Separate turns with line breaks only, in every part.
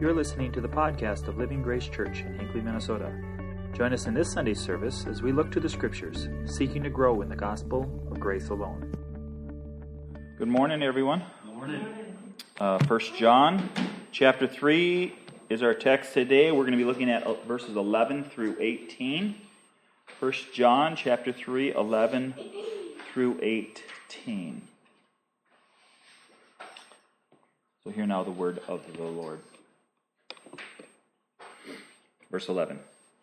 You're listening to the podcast of Living Grace Church in Hinckley, Minnesota. Join us in this Sunday service as we look to the Scriptures, seeking to grow in the gospel of grace alone. Good morning, everyone.
Good morning.
1 John chapter 3 is our text today. We're going to be looking at verses 11 through 18. 1 John chapter 3, 11 through 18. So hear now the word of the Lord. Verse 11.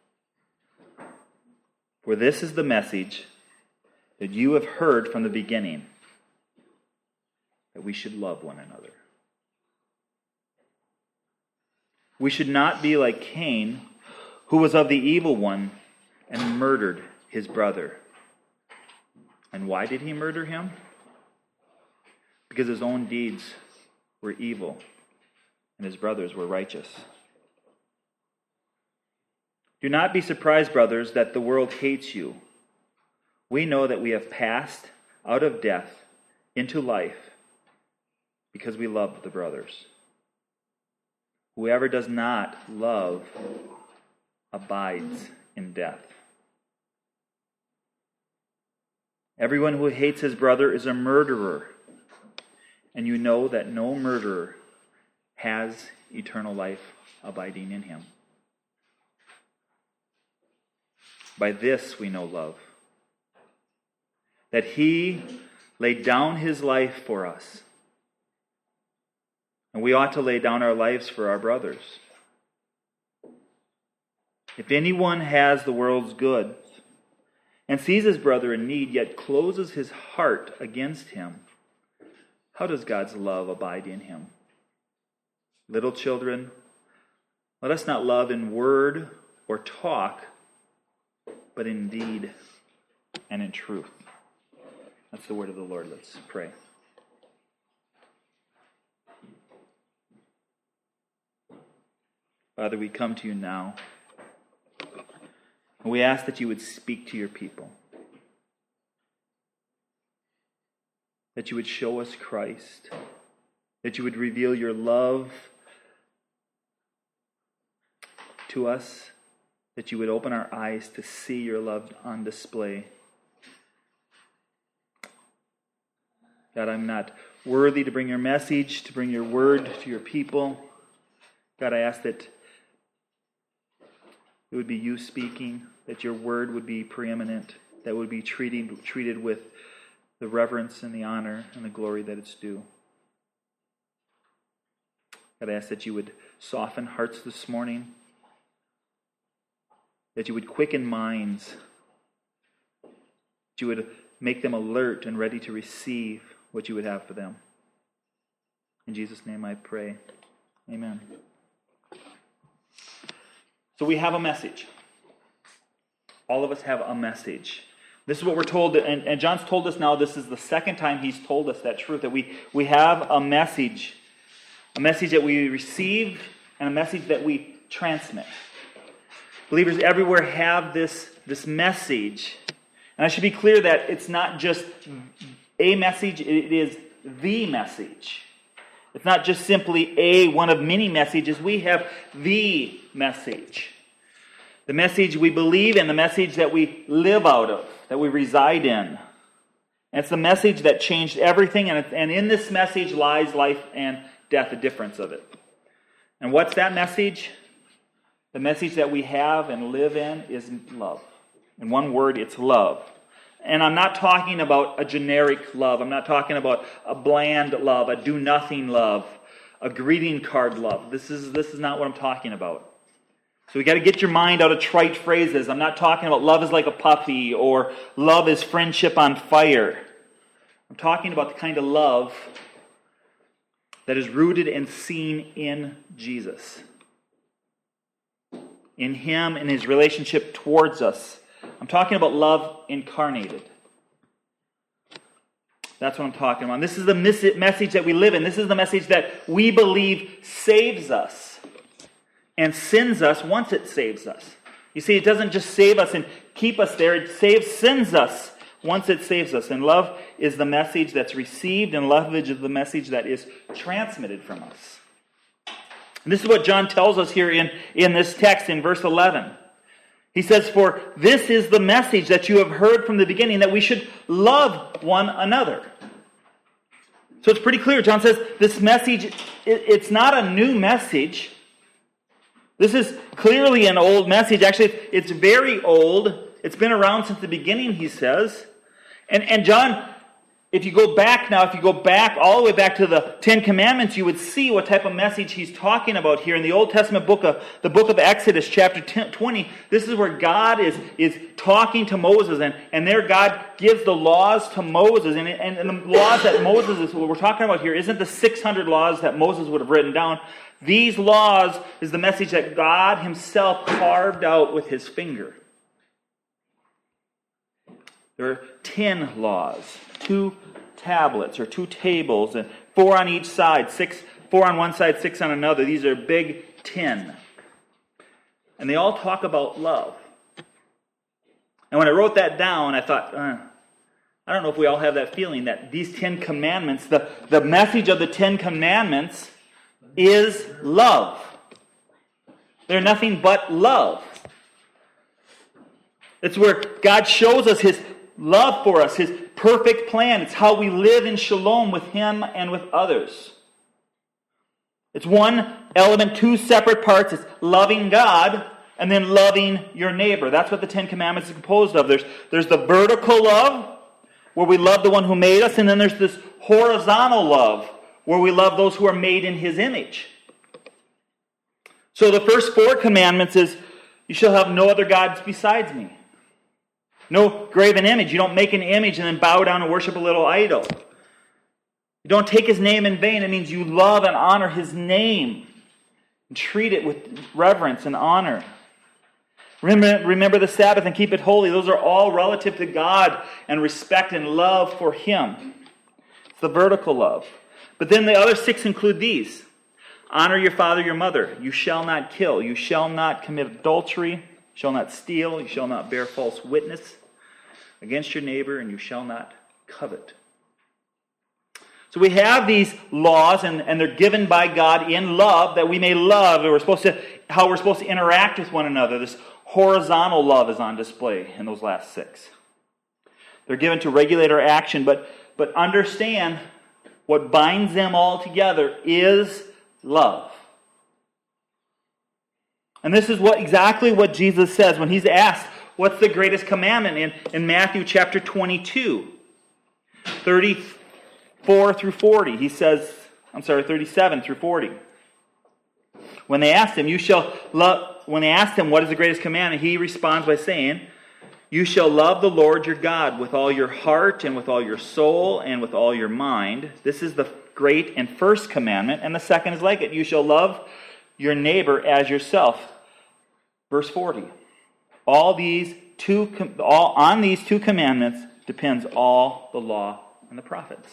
For this is the message that you have heard from the beginning, that we should love one another. We should not be like Cain, who was of the evil one and murdered his brother. And why did he murder him? Because his own deeds were evil and his brothers were righteous. Do not be surprised, brothers, that the world hates you. We know that we have passed out of death into life because we love the brothers. Whoever does not love abides in death. Everyone who hates his brother is a murderer, and you know that no murderer has eternal life abiding in him. By this we know love, that he laid down his life for us, and we ought to lay down our lives for our brothers. If anyone has the world's goods and sees his brother in need, yet closes his heart against him, how does God's love abide in him? Little children, let us not love in word or talk, but in deed and in truth. That's the word of the Lord. Let's pray. Father, we come to you now, and we ask that you would speak to your people, that you would show us Christ, that you would reveal your love to us, that you would open our eyes to see your love on display. God, I'm not worthy to bring your message, to bring your word to your people. God, I ask that it would be you speaking, that your word would be preeminent, that would be treated with the reverence and the honor and the glory that it's due. God, I ask that you would soften hearts this morning, that you would quicken minds, that you would make them alert and ready to receive what you would have for them. In Jesus' name I pray. Amen. So we have a message. All of us have a message. This is what we're told, and John's told us now, this is the second time he's told us that truth, that we have a message that we receive and a message that we transmit. Believers everywhere have this message. And I should be clear that it's not just a message, it is the message. It's not just simply one of many messages. We have the message. The message we believe in, the message that we live out of, that we reside in. And it's the message that changed everything, and in this message lies life and death, the difference of it. And what's that message? The message that we have and live in is love. In one word, it's love. And I'm not talking about a generic love. I'm not talking about a bland love, a do-nothing love, a greeting card love. This is not what I'm talking about. So we got to get your mind out of trite phrases. I'm not talking about love is like a puppy or love is friendship on fire. I'm talking about the kind of love that is rooted and seen in Jesus. In Him, in His relationship towards us. I'm talking about love incarnated. That's what I'm talking about. This is the message that we live in. This is the message that we believe saves us and sends us once it saves us. You see, it doesn't just save us and keep us there. It sends us once it saves us. And love is the message that's received, and love is the message that is transmitted from us. And this is what John tells us here in this text in verse 11. He says, "For this is the message that you have heard from the beginning, that we should love one another." So it's pretty clear. John says this message, it's not a new message. This is clearly an old message. Actually, it's very old. It's been around since the beginning, he says. And John, if you go back all the way back to the Ten Commandments, you would see what type of message he's talking about here. In the Old Testament book of Exodus, chapter 20, this is where God is talking to Moses, and there God gives the laws to Moses. And the laws that Moses is, what we're talking about here, isn't the 600 laws that Moses would have written down. These laws is the message that God himself carved out with his finger. There are 10 laws, 2 tablets or 2 tables, and 4 on each side, 4 on one side, 6 on another. These are big 10. And they all talk about love. And when I wrote that down, I thought, I don't know if we all have that feeling that these 10 commandments, the message of the 10 commandments is love. They're nothing but love. It's where God shows us his love for us, his perfect plan. It's how we live in shalom with him and with others. It's one element, 2 separate parts. It's loving God and then loving your neighbor. That's what the 10 Commandments is composed of. There's the vertical love, where we love the one who made us, and then there's this horizontal love, where we love those who are made in his image. So the first 4 commandments is, you shall have no other gods besides me. No graven image. You don't make an image and then bow down and worship a little idol. You don't take his name in vain. It means you love and honor his name and treat it with reverence and honor. Remember the Sabbath and keep it holy. Those are all relative to God and respect and love for him. It's the vertical love. But then the other 6 include these. Honor your father, your mother. You shall not kill. You shall not commit adultery. You shall not steal. You shall not bear false witness against your neighbor, and you shall not covet. So we have these laws, and they're given by God in love, that we may love, how we're supposed to interact with one another. This horizontal love is on display in those last 6. They're given to regulate our action, but understand what binds them all together is love. And this is exactly what Jesus says when he's asked, what's the greatest commandment in Matthew chapter 22, 34 through 40. He says, 37 through 40. When they asked him, what is the greatest commandment, he responds by saying, you shall love the Lord your God with all your heart and with all your soul and with all your mind. This is the great and first commandment, and the second is like it. You shall love your neighbor as yourself. Verse 40. On these 2 commandments depends all the law and the prophets.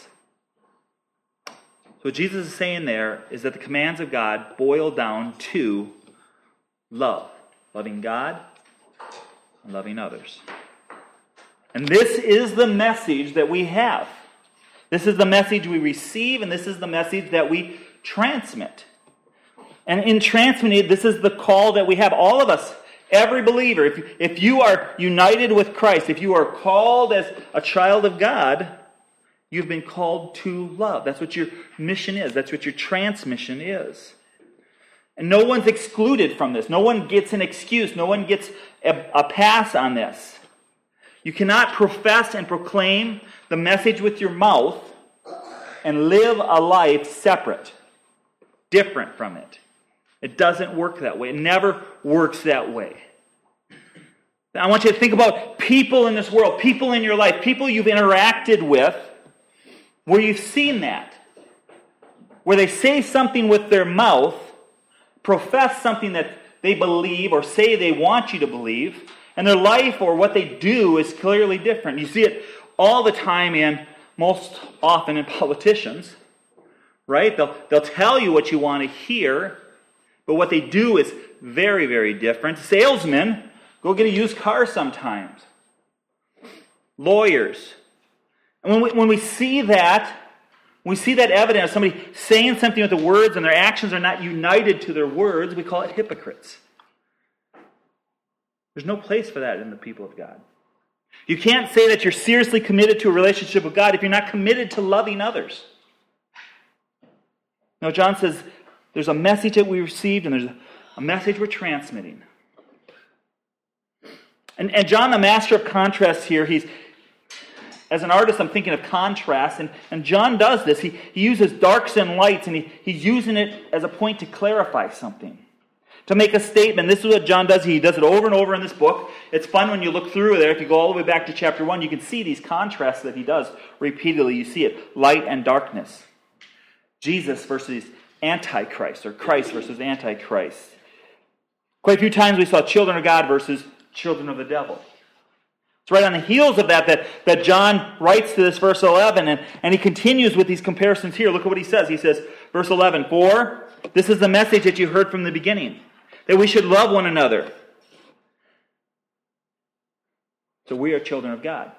So what Jesus is saying there is that the commands of God boil down to love. Loving God and loving others. And this is the message that we have. This is the message we receive, and this is the message that we transmit. And in transmitting, this is the call that we have. All of us, every believer, if you are united with Christ, if you are called as a child of God, you've been called to love. That's what your mission is. That's what your transmission is. And no one's excluded from this. No one gets an excuse. No one gets a pass on this. You cannot profess and proclaim the message with your mouth and live a life separate, different from it. It doesn't work that way. It never works that way. I want you to think about people in this world, people in your life, people you've interacted with, where you've seen that. Where they say something with their mouth, profess something that they believe or say they want you to believe, and their life or what they do is clearly different. You see it all the time most often in politicians, right? They'll tell you what you want to hear, but what they do is very, very different. Salesmen go get a used car sometimes. Lawyers. And when we see that When we see that evidence, somebody saying something with the words and their actions are not united to their words, we call it hypocrites. There's no place for that in the people of God. You can't say that you're seriously committed to a relationship with God if you're not committed to loving others. Now, John says there's a message that we received and there's a message we're transmitting. And John, the master of contrast here, as an artist, I'm thinking of contrast, and John does this. He uses darks and lights, and he's using it as a point to clarify something, to make a statement. This is what John does. He does it over and over in this book. It's fun when you look through there. If you go all the way back to chapter 1, you can see these contrasts that he does repeatedly. You see it, light and darkness. Jesus versus Antichrist, or Christ versus Antichrist. Quite a few times we saw children of God versus children of the devil. It's right on the heels of that John writes to this verse 11, and he continues with these comparisons here. Look at what he says. He says, verse 11, "For this is the message that you heard from the beginning, that we should love one another. So we are children of God.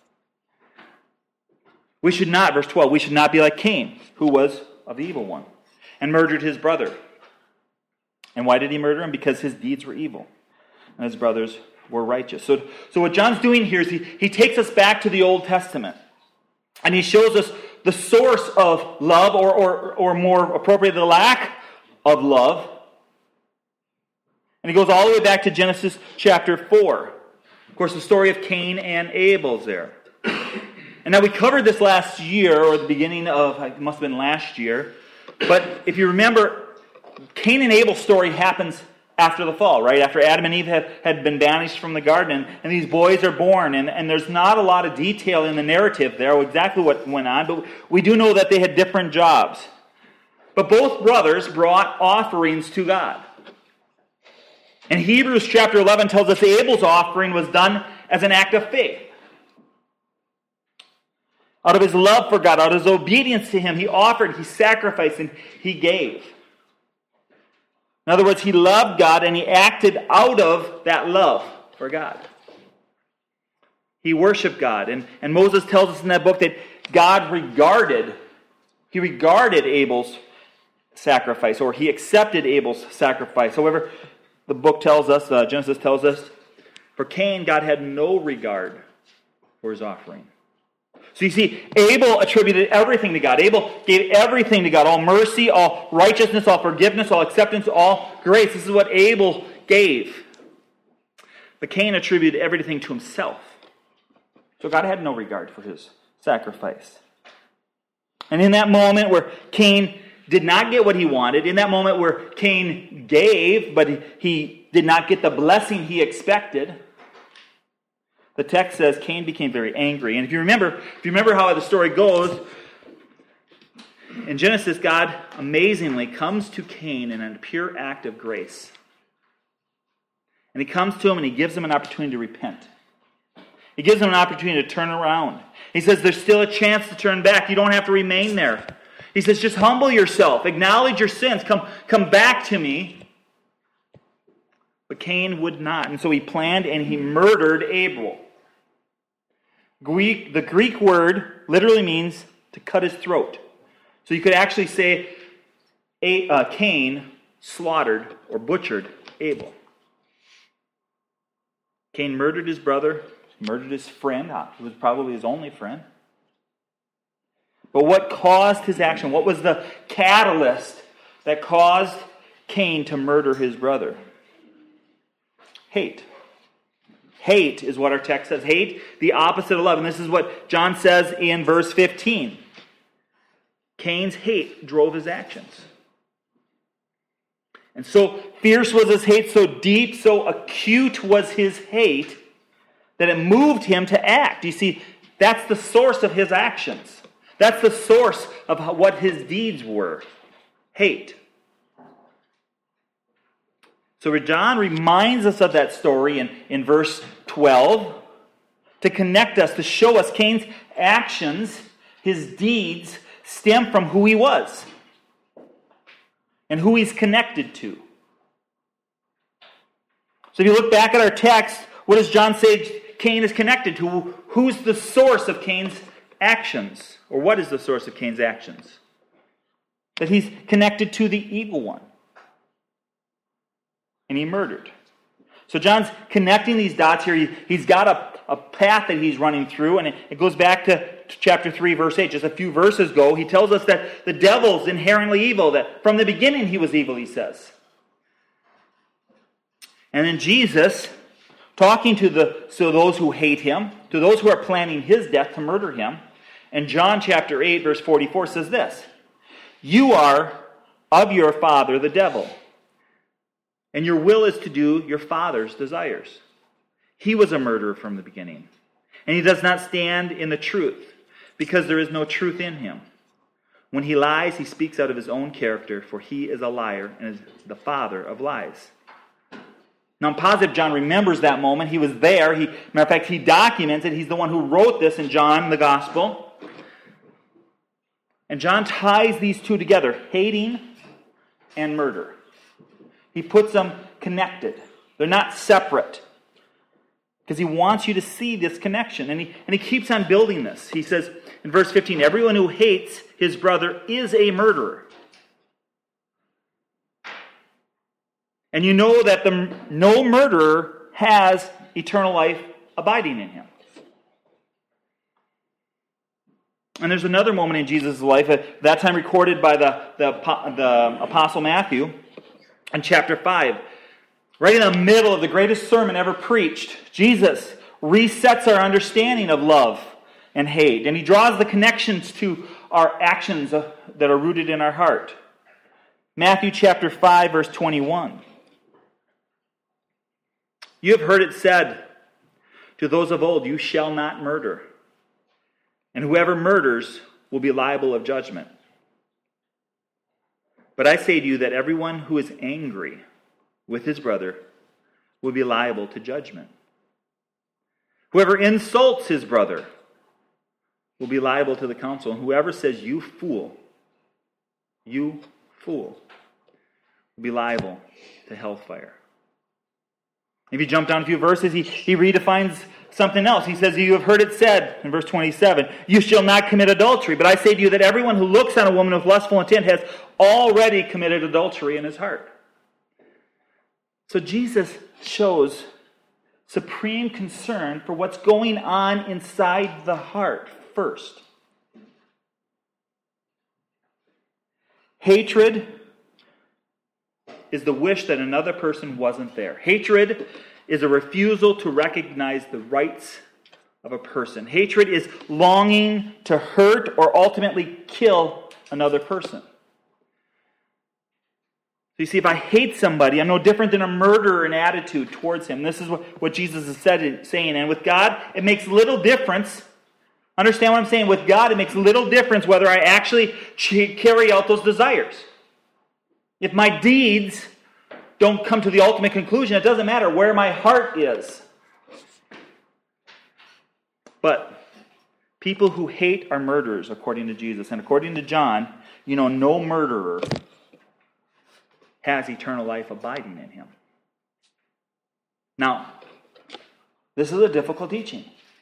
We should not," verse 12, "we should not be like Cain, who was of the evil one, and murdered his brother." And why did he murder him? Because his deeds were evil, and his brothers were righteous. So what John's doing here is he takes us back to the Old Testament, and he shows us the source of love, or more appropriately, the lack of love. And he goes all the way back to Genesis chapter 4. Of course, the story of Cain and Abel's there. And now we covered this last year, or the beginning of, it must have been last year. But if you remember, Cain and Abel's story happens after the fall, right? After Adam and Eve had been banished from the garden, and these boys are born, and there's not a lot of detail in the narrative there, exactly what went on, but we do know that they had different jobs. But both brothers brought offerings to God. And Hebrews chapter 11 tells us Abel's offering was done as an act of faith. Out of his love for God, out of his obedience to Him, he offered, he sacrificed, and he gave. In other words, he loved God and he acted out of that love for God. He worshiped God. And Moses tells us in that book that God regarded Abel's sacrifice, or he accepted Abel's sacrifice. However, the book tells us, Genesis tells us, for Cain, God had no regard for his offering. So you see, Abel attributed everything to God. Abel gave everything to God. All mercy, all righteousness, all forgiveness, all acceptance, all grace. This is what Abel gave. But Cain attributed everything to himself. So God had no regard for his sacrifice. And in that moment where Cain did not get what he wanted, in that moment where Cain gave, but he did not get the blessing he expected, the text says Cain became very angry. And if you remember how the story goes, in Genesis, God amazingly comes to Cain in a pure act of grace. And he comes to him and he gives him an opportunity to repent. He gives him an opportunity to turn around. He says there's still a chance to turn back. You don't have to remain there. He says just humble yourself. Acknowledge your sins. Come back to me. But Cain would not. And so he planned and he murdered Abel. The Greek word literally means to cut his throat. So you could actually say Cain slaughtered or butchered Abel. Cain murdered his brother, murdered his friend, who was probably his only friend. But what caused his action? What was the catalyst that caused Cain to murder his brother? Hate. Hate is what our text says. Hate, the opposite of love. And this is what John says in verse 15. Cain's hate drove his actions. And so fierce was his hate, so deep, so acute was his hate, that it moved him to act. You see, that's the source of his actions. That's the source of what his deeds were. Hate. So John reminds us of that story in verse 12 to connect us, to show us Cain's actions, his deeds, stem from who he was and who he's connected to. So if you look back at our text, what does John say Cain is connected to? Who's the source of Cain's actions, or what is the source of Cain's actions? That he's connected to the evil one. And he murdered. So John's connecting these dots here. He's got a path that he's running through, and it goes back to chapter 3, verse 8. Just a few verses ago, he tells us that the devil's inherently evil, that from the beginning he was evil, he says. And then Jesus, talking to those who hate him, to those who are planning his death to murder him, in John chapter 8, verse 44 says this, "You are of your father, the devil, and your will is to do your father's desires. He was a murderer from the beginning, and he does not stand in the truth, because there is no truth in him. When he lies, he speaks out of his own character, for he is a liar and is the father of lies." Now, I'm positive John remembers that moment. He was there. Matter of fact, he documents it. He's the one who wrote this in John, the Gospel. And John ties these two together, hating and murder. He puts them connected. They're not separate. Because he wants you to see this connection. And he keeps on building this. He says in verse 15, "Everyone who hates his brother is a murderer. And you know that no murderer has eternal life abiding in him." And there's another moment in Jesus' life, at that time recorded by the Apostle Matthew, in chapter 5. Right in the middle of the greatest sermon ever preached, Jesus resets our understanding of love and hate. And he draws the connections to our actions that are rooted in our heart. Matthew chapter 5, verse 21. "You have heard it said to those of old, 'You shall not murder.' And whoever murders will be liable of judgment. But I say to you that everyone who is angry with his brother will be liable to judgment. Whoever insults his brother will be liable to the council. And whoever says, 'You fool,' will be liable to hellfire." If you jump down a few verses, he redefines something else. He says, "You have heard it said," in verse 27, "You shall not commit adultery. But I say to you that everyone who looks on a woman with lustful intent has already committed adultery in his heart." So Jesus shows supreme concern for what's going on inside the heart first. Hatred is the wish that another person wasn't there. Hatred is a refusal to recognize the rights of a person. Hatred is longing to hurt or ultimately kill another person. So you see, if I hate somebody, I'm no different than a murderer in attitude towards him. This is what Jesus is saying. And with God, it makes little difference. Understand what I'm saying? With God, it makes little difference whether I actually carry out those desires. If my deeds don't come to the ultimate conclusion, it doesn't matter where my heart is. But people who hate are murderers, according to Jesus. And according to John, no murderer has eternal life abiding in him. Now, this is a difficult teaching.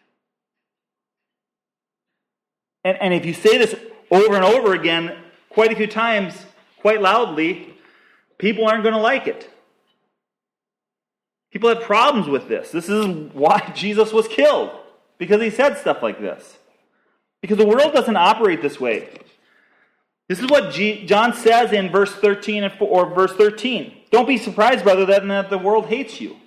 And if you say this over and over again, quite a few times, quite loudly, people aren't going to like it. People have problems with this. This is why Jesus was killed, because he said stuff like this. Because the world doesn't operate this way. This is what John says in verse 13 or verse 13. "Don't be surprised, brother, that the world hates you."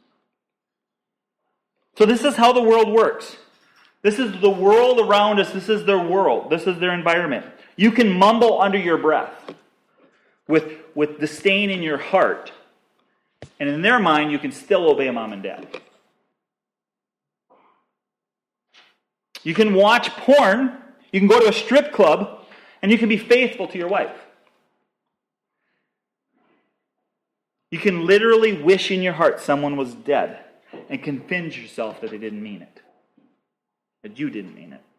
So this is how the world works. This is the world around us. This is their world. This is their environment. You can mumble under your breath with disdain in your heart. And in their mind, you can still obey mom and dad. You can watch porn. You can go to a strip club. And you can be faithful to your wife. You can literally wish in your heart someone was dead and convince yourself that they didn't mean it. That you didn't mean it.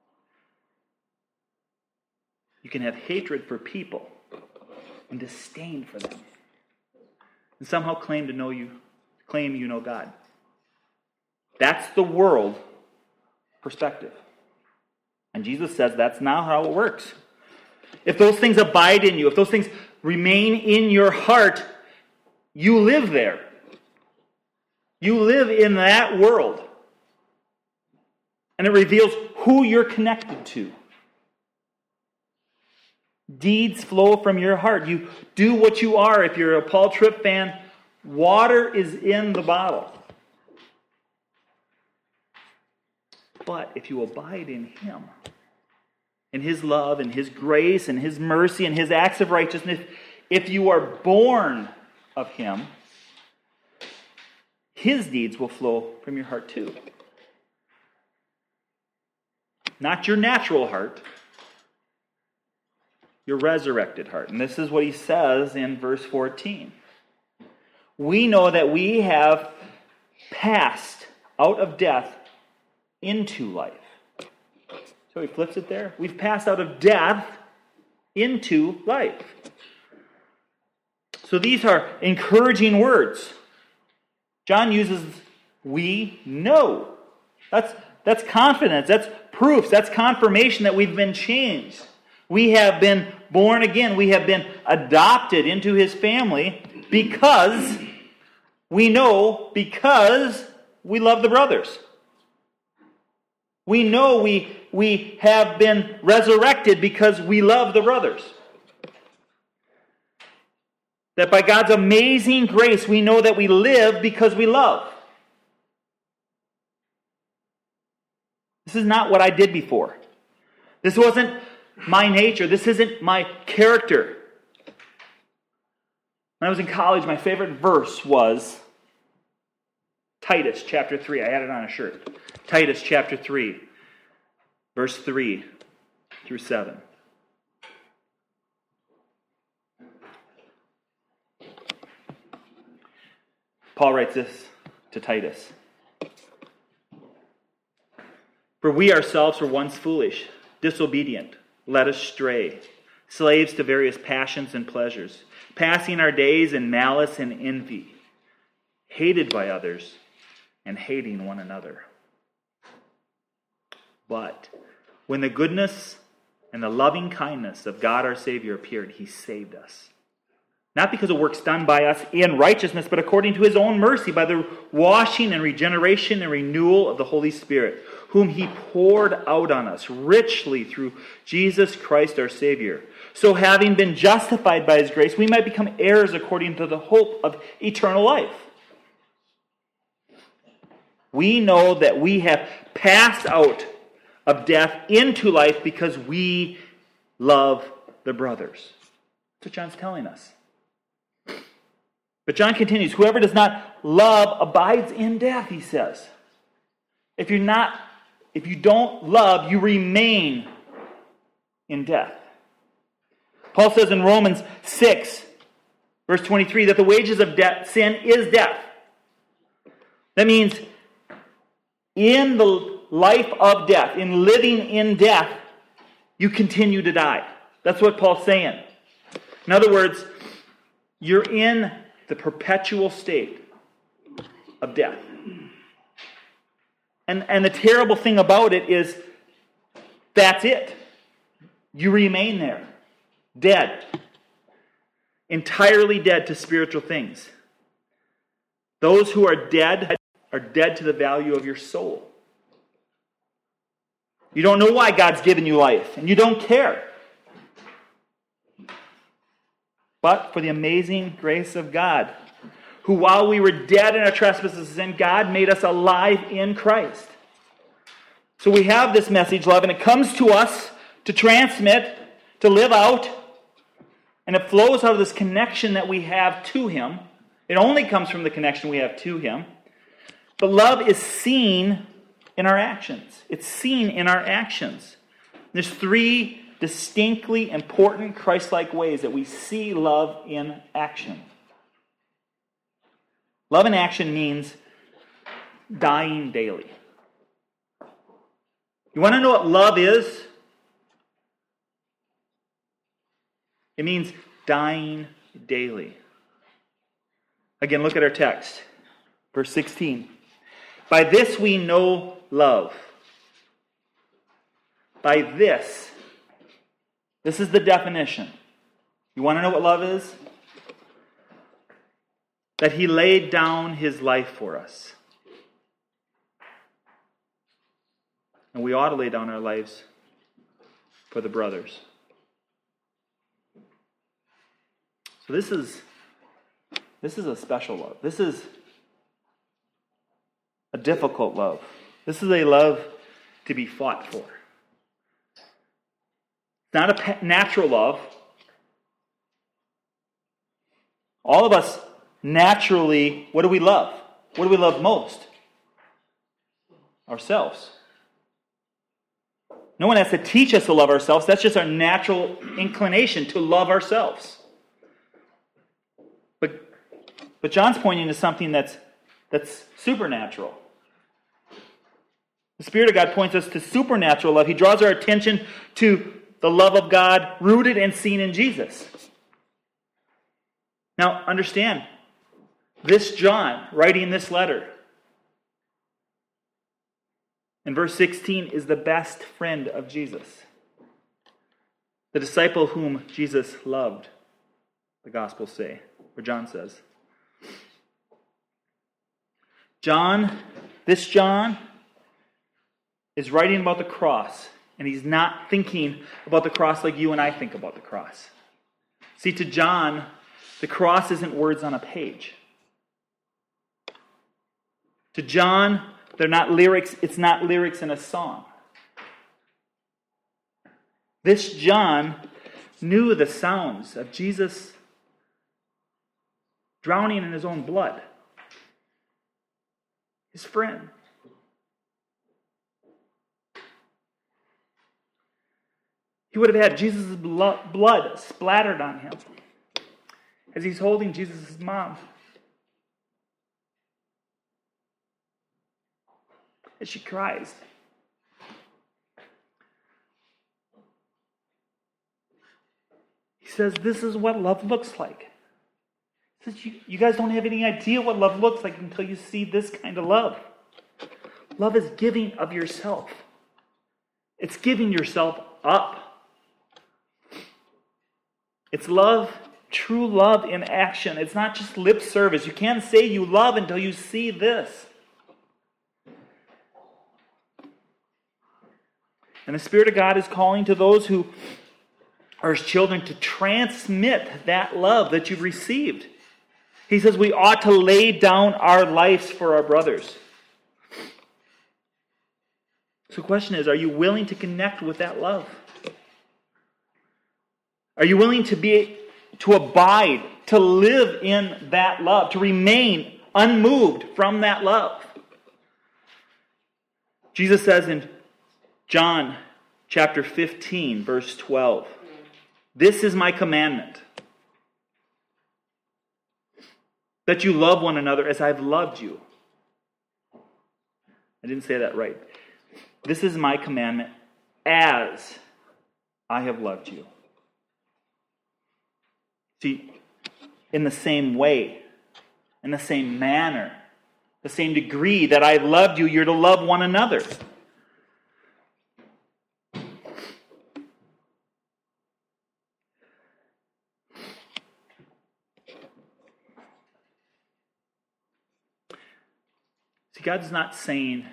You can have hatred for people and disdain for them. And somehow claim you know God. That's the world perspective. And Jesus says that's not how it works. If those things abide in you, if those things remain in your heart, you live there. You live in that world. And it reveals who you're connected to. Deeds flow from your heart. You do what you are. If you're a Paul Tripp fan, water is in the bottle. But if you abide in Him, in His love, and His grace, and His mercy, and His acts of righteousness, if you are born of Him, His deeds will flow from your heart too. Not your natural heart, your resurrected heart. And this is what he says in verse 14. We know that we have passed out of death into life. So he flips it there. We've passed out of death into life. So these are encouraging words. John uses we know. That's confidence. That's proof. That's confirmation that we've been changed. We have been born again. We have been adopted into His family because we know, because we love the brothers. We know we have been resurrected because we love the brothers. That by God's amazing grace, we know that we live because we love. This is not what I did before. This wasn't my nature. This isn't my character. When I was in college, my favorite verse was Titus chapter 3. I had it on a shirt. Titus chapter 3, verse 3 through 7. Paul writes this to Titus. For we ourselves were once foolish, disobedient, led astray, slaves to various passions and pleasures, passing our days in malice and envy, hated by others and hating one another. But when the goodness and the loving kindness of God our Savior appeared, He saved us. Not because of works done by us in righteousness, but according to His own mercy, by the washing and regeneration and renewal of the Holy Spirit, whom He poured out on us richly through Jesus Christ our Savior. So having been justified by His grace, we might become heirs according to the hope of eternal life. We know that we have passed out of death into life because we love the brothers. That's what John's telling us. But John continues, whoever does not love abides in death, he says. If you don't love, you remain in death. Paul says in Romans 6, verse 23, that the wages of sin is death. That means in the life of death, in living in death, you continue to die. That's what Paul's saying. In other words, you're in the perpetual state of death. And the terrible thing about it is that's it. You remain there. Dead. Entirely dead to spiritual things. Those who are dead to the value of your soul. You don't know why God's given you life, and you don't care. But for the amazing grace of God, who while we were dead in our trespasses and sin, God made us alive in Christ. So we have this message, love, and it comes to us to transmit, to live out, and it flows out of this connection that we have to Him. It only comes from the connection we have to Him. But love is seen in our actions. It's seen in our actions. There's three distinctly important Christ-like ways that we see love in action. Love in action means dying daily. You want to know what love is? It means dying daily. Again, look at our text. Verse 16. By this we know love. by this. This is the definition. You want to know what love is? That he laid down his life for us. And we ought to lay down our lives for the brothers. So this is a special love. This is a difficult love. This is a love to be fought for. It's not a natural love. All of us naturally, what do we love? What do we love most? Ourselves. No one has to teach us to love ourselves. That's just our natural inclination to love ourselves. But John's pointing to something that's supernatural. The Spirit of God points us to supernatural love. He draws our attention to the love of God rooted and seen in Jesus. Now, understand, this John, writing this letter, in verse 16, is the best friend of Jesus. The disciple whom Jesus loved, the Gospels say, or John says. This John is writing about the cross, and he's not thinking about the cross like you and I think about the cross. See, to John, the cross isn't words on a page. To John, they're not lyrics. It's not lyrics in a song. This John knew the sounds of Jesus drowning in his own blood. His friend. He would have had Jesus' blood splattered on him as he's holding Jesus' mom. As she cries. He says, this is what love looks like. He says, you guys don't have any idea what love looks like until you see this kind of love. Love is giving of yourself. It's giving yourself up. It's love, true love in action. It's not just lip service. You can't say you love until you see this. And the Spirit of God is calling to those who are His children to transmit that love that you've received. He says we ought to lay down our lives for our brothers. So the question is, are you willing to connect with that love? Are you willing to abide, to live in that love, to remain unmoved from that love? Jesus says in John chapter 15, verse 12, this is my commandment, that you love one another as I've loved you. I didn't say that right. This is my commandment, as I have loved you. See, in the same way, in the same manner, the same degree that I loved you, you're to love one another. See, God's not saying,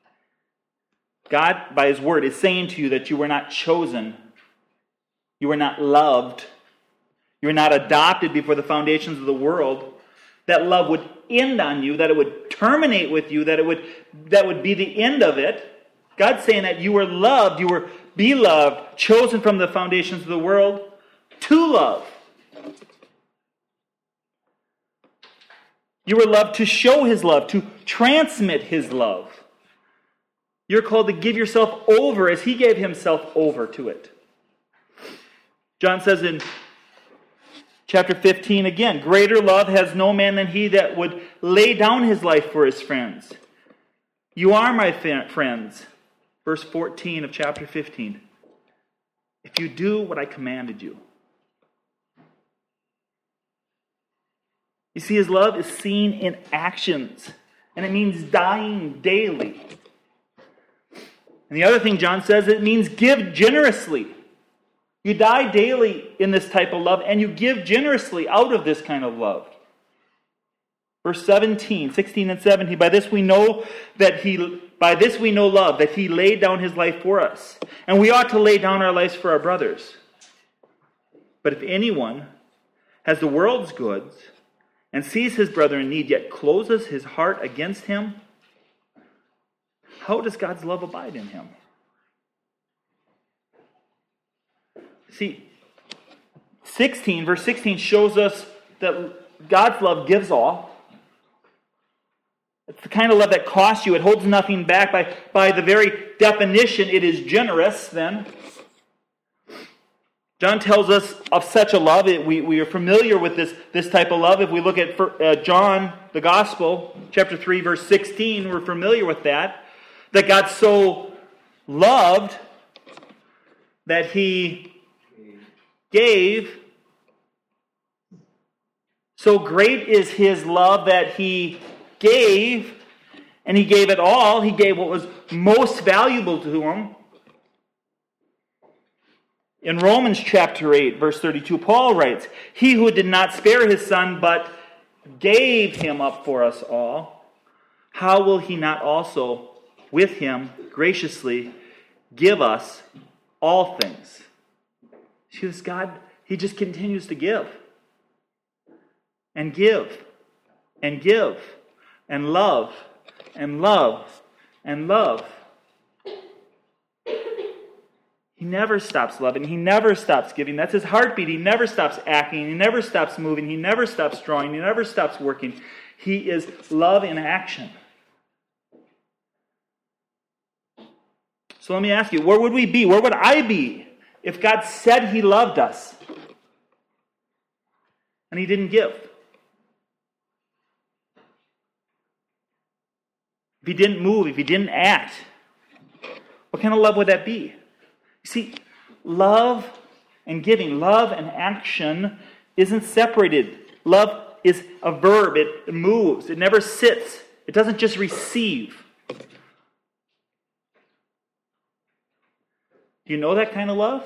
God, by His Word, is saying to you that you were not chosen, you were not loved, you were not adopted before the foundations of the world, that love would end on you, that it would terminate with you, that would be the end of it. God's saying that you were loved, you were beloved, chosen from the foundations of the world to love. You were loved to show His love, to transmit His love. You're called to give yourself over as He gave Himself over to it. John says in chapter 15 again, greater love has no man than he that would lay down his life for his friends. You are my friends. Verse 14 of chapter 15. If you do what I commanded you. You see, His love is seen in actions. And it means dying daily. And the other thing John says, it means give generously. You die daily in this type of love, and you give generously out of this kind of love. Verse 16 and 17, by this we know love, that he laid down his life for us. And we ought to lay down our lives for our brothers. But if anyone has the world's goods and sees his brother in need, yet closes his heart against him, how does God's love abide in him? See, verse 16 shows us that God's love gives all. It's the kind of love that costs you. It holds nothing back. By the very definition, it is generous then. John tells us of such a love. We are familiar with this type of love. If we look at John, the Gospel, chapter 3, verse 16, we're familiar with that. That God so loved that he gave. So great is his love that he gave, and he gave it all. He gave what was most valuable to him. In Romans chapter 8, verse 32, Paul writes, he who did not spare his son, but gave him up for us all, how will he not also with him graciously give us all things? See this God, he just continues to give. And give. And give. And love. And love. And love. He never stops loving. He never stops giving. That's his heartbeat. He never stops acting. He never stops moving. He never stops drawing. He never stops working. He is love in action. So let me ask you, where would we be? Where would I be if God said he loved us and he didn't give? If he didn't move, if he didn't act, what kind of love would that be? You see, love and giving, love and action isn't separated. Love is a verb. It moves. It never sits. It doesn't just receive. Do you know that kind of love?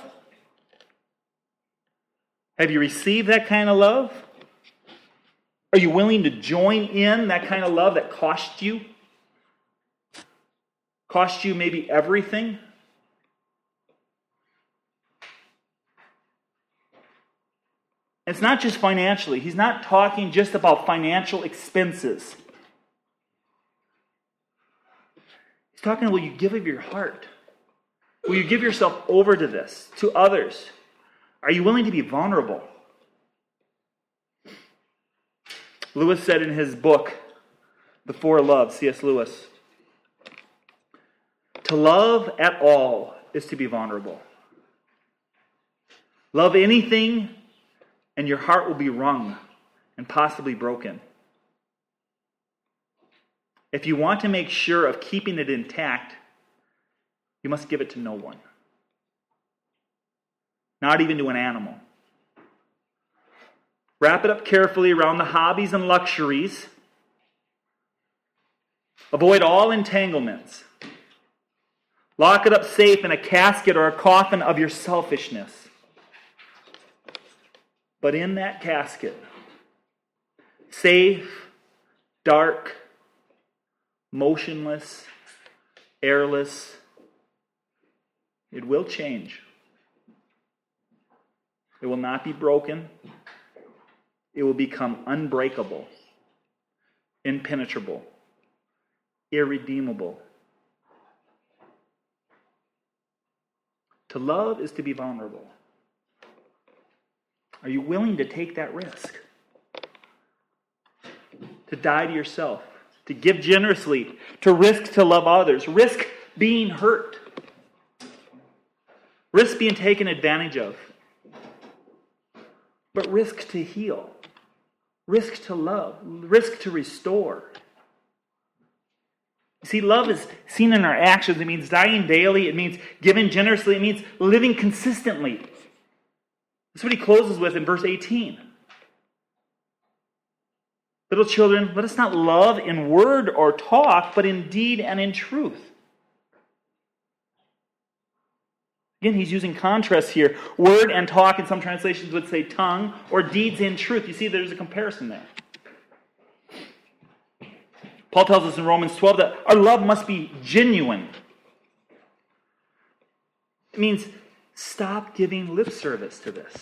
Have you received that kind of love? Are you willing to join in that kind of love that cost you? Cost you maybe everything? It's not just financially. He's not talking just about financial expenses. He's talking, will you give of your heart? Will you give yourself over to this, to others? Are you willing to be vulnerable? Lewis said in his book, The Four Loves, C.S. Lewis, to love at all is to be vulnerable. Love anything, and your heart will be wrung and possibly broken. If you want to make sure of keeping it intact, you must give it to no one. Not even to an animal. Wrap it up carefully around the hobbies and luxuries. Avoid all entanglements. Lock it up safe in a casket or a coffin of your selfishness. But in that casket, safe, dark, motionless, airless, it will change. It will not be broken. It will become unbreakable, impenetrable, irredeemable. To love is to be vulnerable. Are you willing to take that risk? To die to yourself, to give generously, to risk to love others, risk being hurt, risk being taken advantage of, but risk to heal, risk to love, risk to restore. See, love is seen in our actions. It means dying daily. It means giving generously. It means living consistently. That's what he closes with in verse 18. Little children, let us not love in word or talk, but in deed and in truth. Again, he's using contrast here. Word and talk, in some translations would say tongue, or deeds in truth. You see, there's a comparison there. Paul tells us in Romans 12 that our love must be genuine. It means stop giving lip service to this.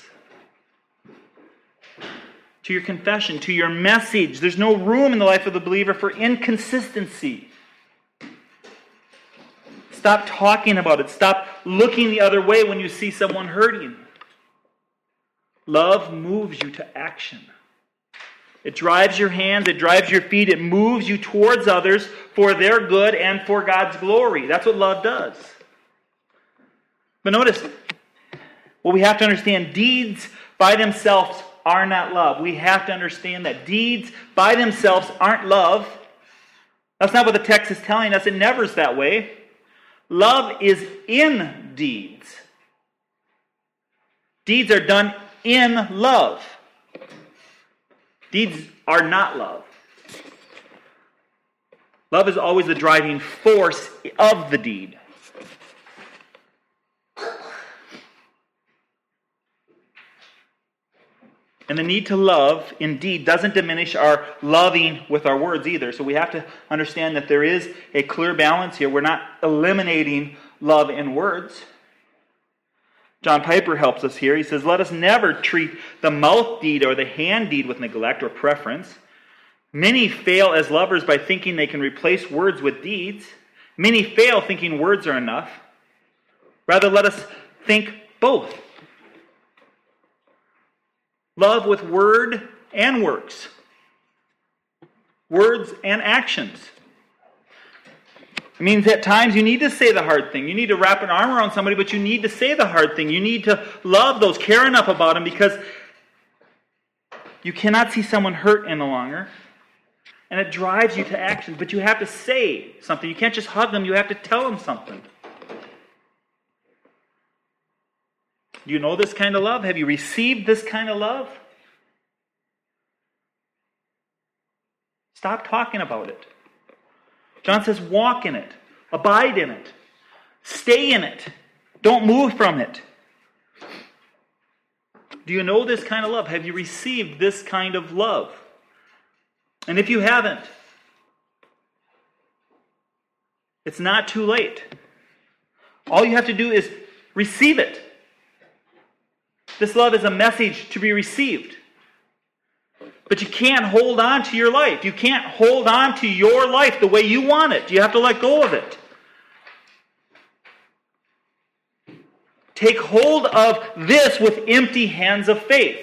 To your confession, to your message. There's no room in the life of the believer for inconsistency. Stop talking about it. Stop looking the other way when you see someone hurting. Love moves you to action. It drives your hands, it drives your feet, it moves you towards others for their good and for God's glory. That's what love does. But notice, what we have to understand, deeds by themselves are not love. We have to understand that deeds by themselves aren't love. That's not what the text is telling us. It never is that way. Love is in deeds. Deeds are done in love. Deeds are not love. Love is always the driving force of the deed. And the need to love, indeed, doesn't diminish our loving with our words either. So we have to understand that there is a clear balance here. We're not eliminating love in words. John Piper helps us here. He says, let us never treat the mouth deed or the hand deed with neglect or preference. Many fail as lovers by thinking they can replace words with deeds. Many fail thinking words are enough. Rather, let us think both. Love with word and works. Words and actions. It means at times you need to say the hard thing. You need to wrap an arm around somebody, but you need to say the hard thing. You need to love those, care enough about them, because you cannot see someone hurt any longer. And it drives you to action. But you have to say something. You can't just hug them. You have to tell them something. Do you know this kind of love? Have you received this kind of love? Stop talking about it. John says, walk in it. Abide in it. Stay in it. Don't move from it. Do you know this kind of love? Have you received this kind of love? And if you haven't, it's not too late. All you have to do is receive it. This love is a message to be received. But you can't hold on to your life. You can't hold on to your life the way you want it. You have to let go of it. Take hold of this with empty hands of faith.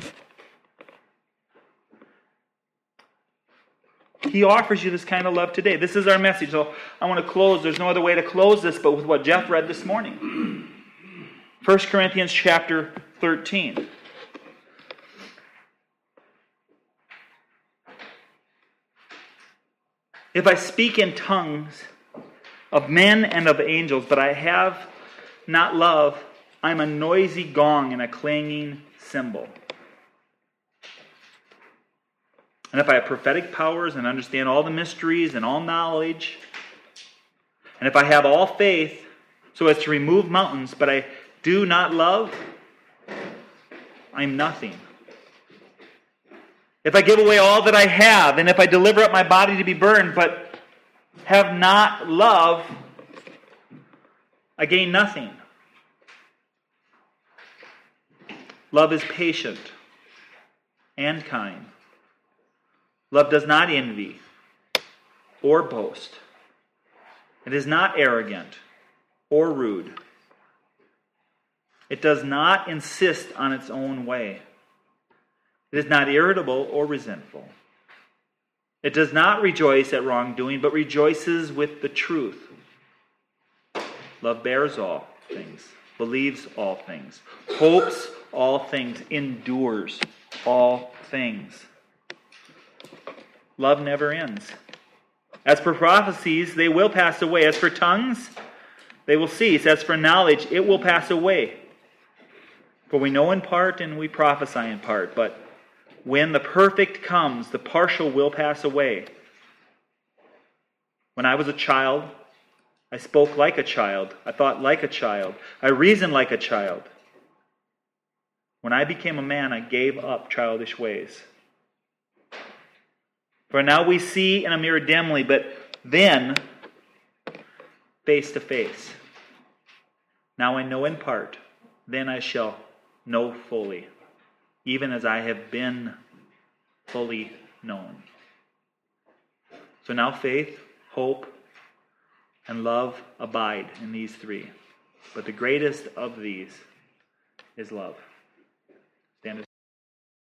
He offers you this kind of love today. This is our message. So I want to close. There's no other way to close this but with what Jeff read this morning. 1 Corinthians chapter 13. If I speak in tongues of men and of angels, but I have not love, I'm a noisy gong and a clanging cymbal. And if I have prophetic powers and understand all the mysteries and all knowledge, and if I have all faith so as to remove mountains, but I do not love, I'm nothing. If I give away all that I have, and if I deliver up my body to be burned, but have not love, I gain nothing. Love is patient and kind. Love does not envy or boast. It is not arrogant or rude. It does not insist on its own way. It is not irritable or resentful. It does not rejoice at wrongdoing, but rejoices with the truth. Love bears all things, believes all things, hopes all things, endures all things. Love never ends. As for prophecies, they will pass away. As for tongues, they will cease. As for knowledge, it will pass away. For we know in part and we prophesy in part, but when the perfect comes, the partial will pass away. When I was a child, I spoke like a child. I thought like a child. I reasoned like a child. When I became a man, I gave up childish ways. For now we see in a mirror dimly, but then face to face. Now I know in part, then I shall know fully, even as I have been fully known. So now faith, hope, and love abide in these three. But the greatest of these is love.